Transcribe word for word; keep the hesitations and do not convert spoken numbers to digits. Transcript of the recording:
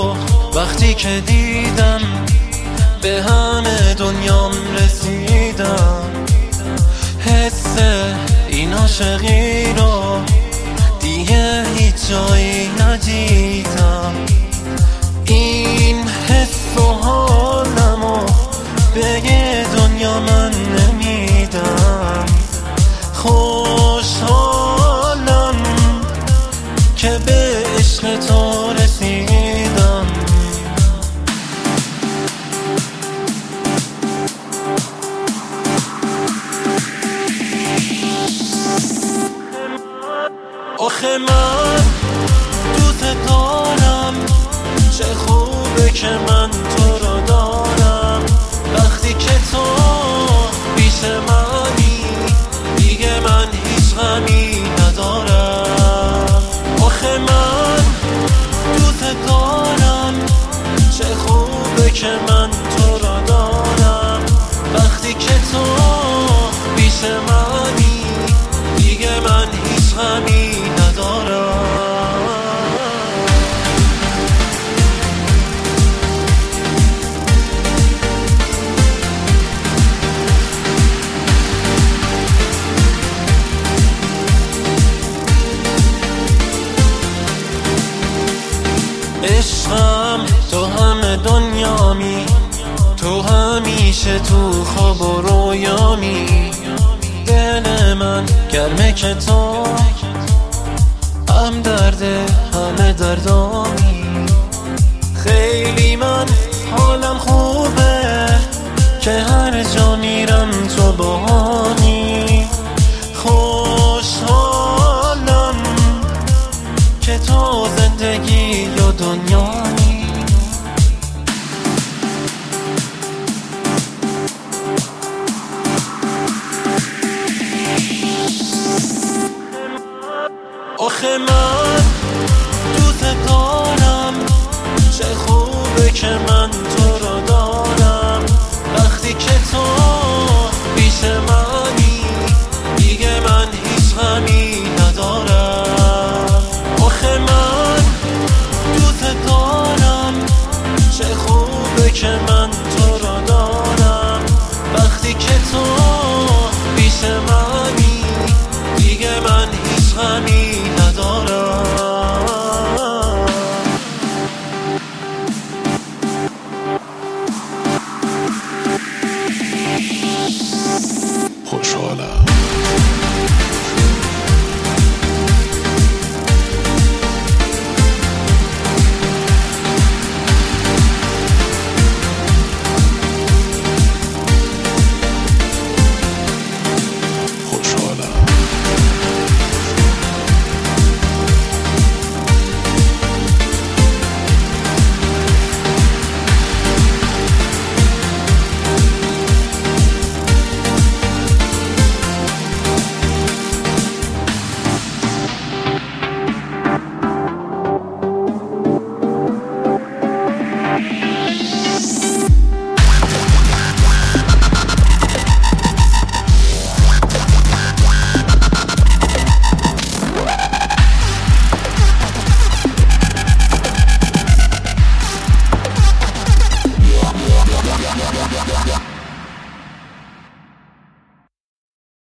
وقتی که دیدم به همه دنیام رسیدم. حس این عاشقی رو دیگه هیچ جایی ندیدم. این حس و حالمو به دنیا من نمیدم. خوشحالم که به عشق تو رسیدم. آخه من دوست دارم، چه خوبه که من تو رو دارم. وقتی که تو پیش منی دیگه من هیچ غمی ندارم. آخه من دوست دارم، چه خوبه که من تو رو دارم. وقتی که تو پیش منی دیگه من هیچ غمی ندارم. عشقم تو همه دنیامی، تو همیشه تو خواب و رویامی. دل من گرمه که تو هم درد همه دردامی. خیلی من حالم خوبه که هر جا میرم تو باهامی. خوشحالم که تو زندگی و دنیایی. آخه من